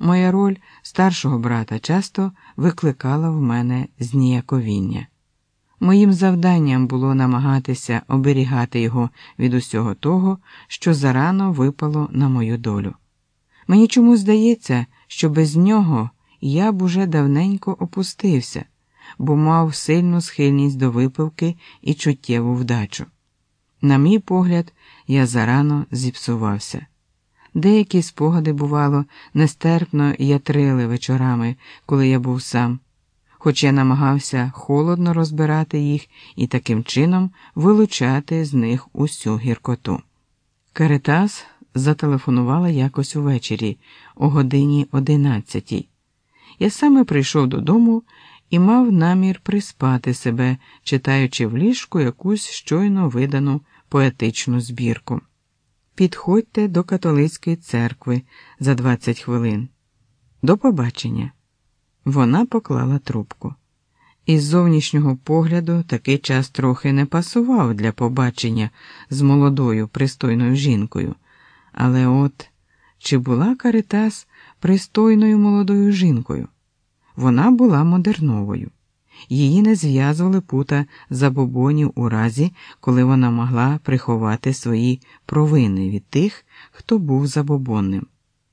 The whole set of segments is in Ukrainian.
Моя роль старшого брата часто викликала в мене зніяковіння. Моїм завданням було намагатися оберігати його від усього того, що зарано випало на мою долю. Мені чомусь здається, що без нього я б уже давненько опустився, бо мав сильну схильність до випивки і чуттєву вдачу. На мій погляд, я зарано зіпсувався. Деякі спогади, бувало, нестерпно ятрили вечорами, коли я був сам, хоч я намагався холодно розбирати їх і таким чином вилучати з них усю гіркоту. Каритас зателефонувала якось увечері, о годині 11. Я саме прийшов додому і мав намір приспати себе, читаючи в ліжку якусь щойно видану поетичну збірку. Підходьте до католицької церкви за 20 хвилин. До побачення. Вона поклала трубку. Із зовнішнього погляду такий час трохи не пасував для побачення з молодою, пристойною жінкою. Але от, чи була Каритас пристойною молодою жінкою? Вона була модерновою. Її не зв'язували пута забобонів у разі, коли вона могла приховати свої провини від тих, хто був забобонним.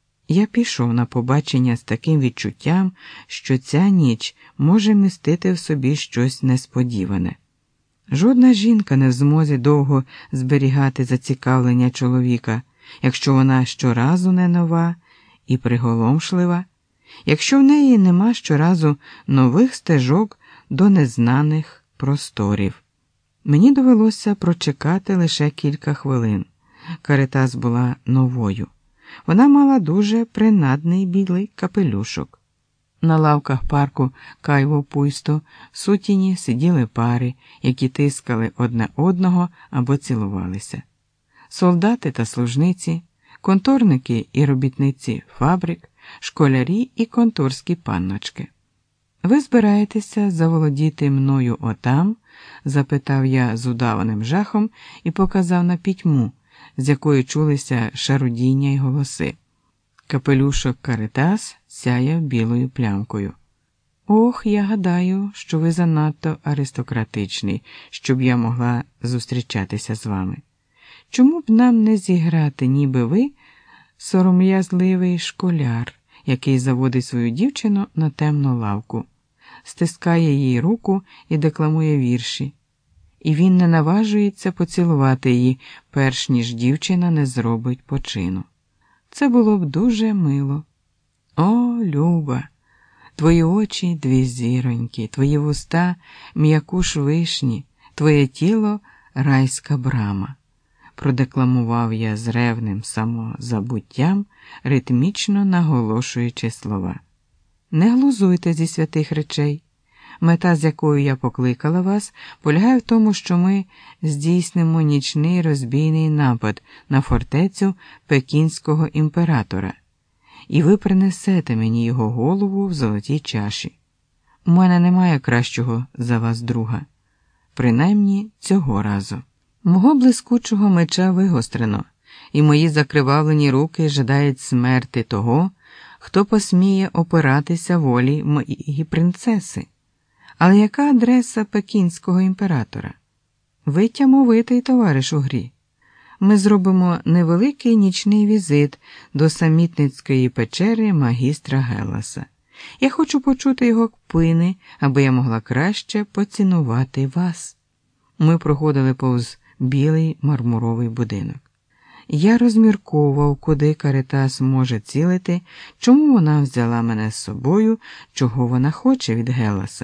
Я пішов на побачення з таким відчуттям, що ця ніч може містити в собі щось несподіване. Жодна жінка не в змозі довго зберігати зацікавлення чоловіка, якщо вона щоразу не нова і приголомшлива, якщо в неї нема щоразу нових стежок до незнаних просторів. Мені довелося прочекати лише кілька хвилин. Каритас була новою. Вона мала дуже принадний білий капелюшок. На лавках парку Кайво-Пуйсто в сутіні сиділи пари, які тискали одне одного або цілувалися. Солдати та служниці, конторники і робітниці фабрик, школярі і конторські панночки. «Ви збираєтеся заволодіти мною отам?» – запитав я з удаваним жахом і показав на пітьму, з якої чулися шарудіння й голоси. Капелюшок Каритас сяяв білою плямкою. «Ох, я гадаю, що ви занадто аристократичний, щоб я могла зустрічатися з вами. Чому б нам не зіграти, ніби ви сором'язливий школяр, який заводить свою дівчину на темну лавку, стискає їй руку і декламує вірші, і він не наважується поцілувати її, перш ніж дівчина не зробить почину. Це було б дуже мило. О, Люба, твої очі – дві зіроньки, твої вуста – м'якуш вишні, твоє тіло – райська брама», – продекламував я з ревним самозабуттям, ритмічно наголошуючи слова. «Не глузуйте зі святих речей. Мета, з якою я покликала вас, полягає в тому, що ми здійснимо нічний розбійний напад на фортецю пекінського імператора, і ви принесете мені його голову в золотій чаші. У мене немає кращого за вас друга. Принаймні цього разу». Мого блискучого меча вигострено, і мої закривавлені руки жадають смерти того, хто посміє опиратися волі моєї принцеси. Але яка адреса пекінського імператора? Ви тямовитий товариш у грі. Ми зробимо невеликий нічний візит до самітницької печери магістра Гелласа. Я хочу почути його кпини, аби я могла краще поцінувати вас. Ми проходили повз білий мармуровий будинок. Я розмірковував, куди Каритас може цілити, чому вона взяла мене з собою, чого вона хоче від Гелласа.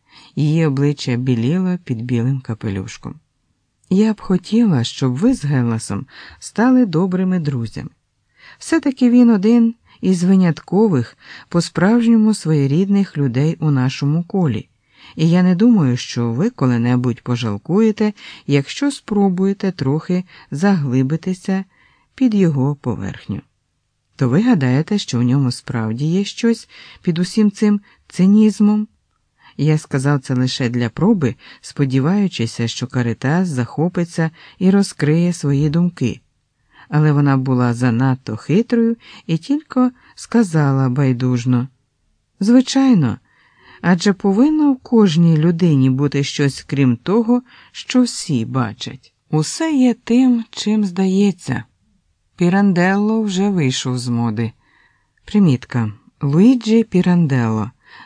Її обличчя біліло під білим капелюшком. «Я б хотіла, щоб ви з Гелласом стали добрими друзями. Все-таки він один із виняткових, по-справжньому своєрідних людей у нашому колі, і я не думаю, що ви коли-небудь пожалкуєте, якщо спробуєте трохи заглибитися під його поверхню. То ви гадаєте, що в ньому справді є щось під усім цим цинізмом?» Я сказав це лише для проби, сподіваючися, що Каритас захопиться і розкриє свої думки. але вона була занадто хитрою і тільки сказала байдужно: «Звичайно, адже повинно в кожній людині бути щось крім того, що всі бачать. Усе є тим, чим здається». Піранделло вже вийшов з моди. Примітка. Луїджі Піранделло,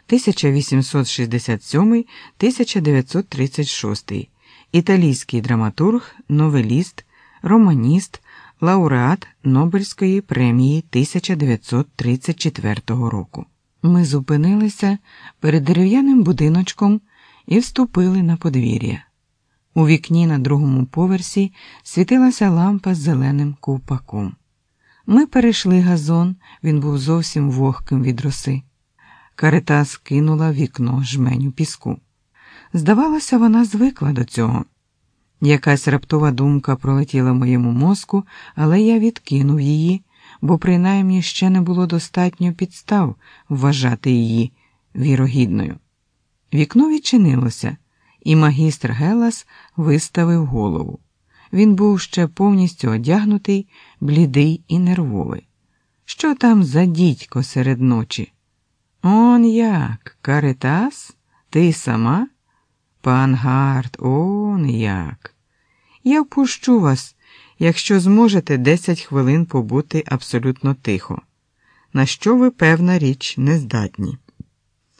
1867-1936, італійський драматург, новеліст, романіст, лауреат Нобелівської премії 1934 року. Ми зупинилися перед дерев'яним будиночком і вступили на подвір'я. У вікні на другому поверсі світилася лампа з зеленим ковпаком. Ми перейшли газон, він був зовсім вогким від роси. Карета скинула в вікно жменю піску. Здавалося, вона звикла до цього. Якась раптова думка пролетіла в моєму мозку, але я відкинув її, бо принаймні ще не було достатньо підстав вважати її вірогідною. Вікно відчинилося, і магістр Гелас виставив голову. Він був ще повністю одягнутий, блідий і нервовий. Що там за дідько серед ночі? Он як, Каретас? Ти сама? Пан Гарт, он як. Я впущу вас, якщо зможете 10 хвилин побути абсолютно тихо, на що ви, певна річ, не здатні.